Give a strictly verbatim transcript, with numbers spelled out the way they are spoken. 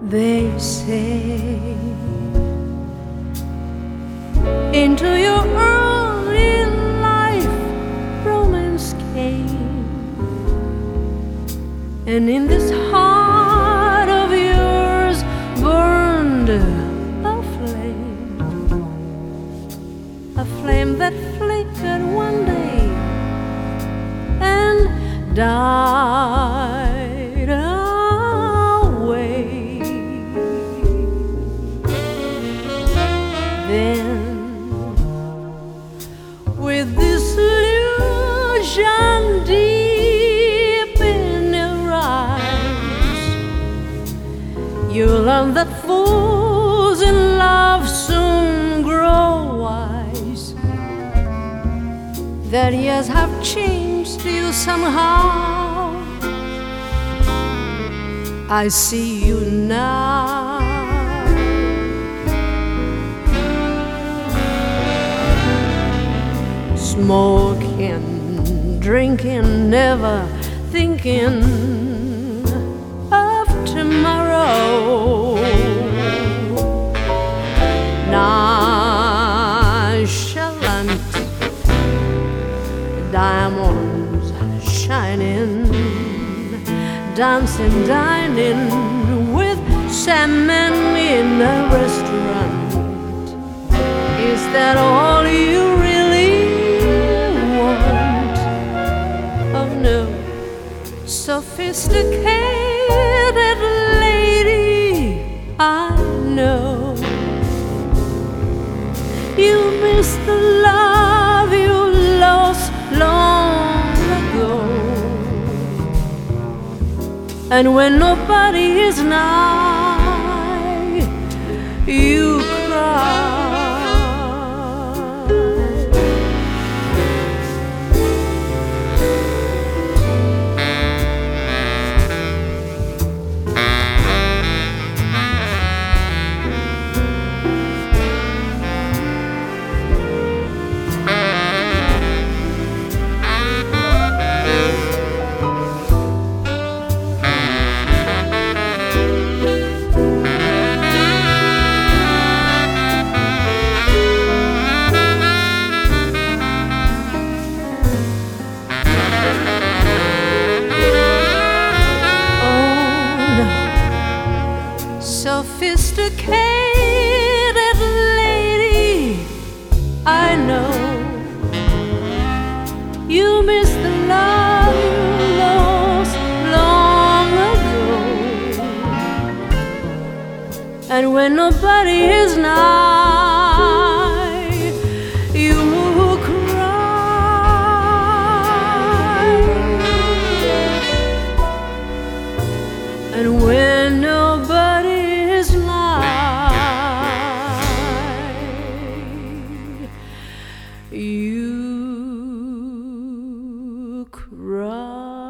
They say into your early life romance came, and in this heart of yours burned a flame, a flame that flickered one day and died away. Then, with this illusion deep in your eyes, you learn that fools in love soon grow wise, that years have changed you somehow. I see you now. Smoking, drinking, never thinking of tomorrow. Nonchalant, diamonds shining, dancing, dining with Sam and me in a restaurant. Is that all you really want? Oh no, sophisticated lady, I know you miss the love you lost long ago. And when nobody is nigh, you cry. Sophisticated lady, I know you miss the love you lost long ago. And when nobody is nigh, you cry. And when nobody is you cry.